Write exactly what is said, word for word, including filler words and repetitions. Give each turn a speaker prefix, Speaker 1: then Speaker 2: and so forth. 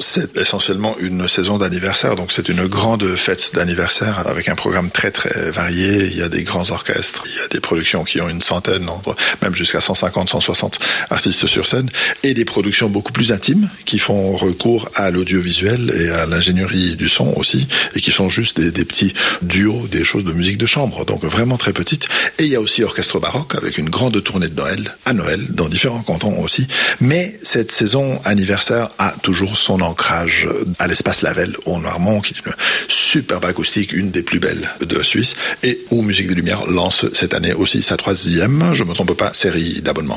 Speaker 1: c'est essentiellement une saison d'anniversaire, donc c'est une grande fête d'anniversaire avec un programme très très varié. Il y a des grands orchestres, il y a des productions qui ont une centaine, même jusqu'à cent cinquante, cent soixante artistes sur scène, et des productions beaucoup plus intimes qui font recours à l'audiovisuel et à l'ingénierie du son aussi, et qui sont juste des, des petits duos, des choses de musique de chambre, donc vraiment très petites. Et il y a aussi Orchestre Baroque avec une grande tournée de Noël, à Noël, dans différents cantons aussi. Mais cette saison anniversaire a toujours son ancrage à l'Espace Lavelle, au Noirmont, qui est une superbe acoustique, une des plus belles de Suisse, et où Musique des Lumières lance cette année aussi sa troisième, je me trompe pas, série d'abonnements.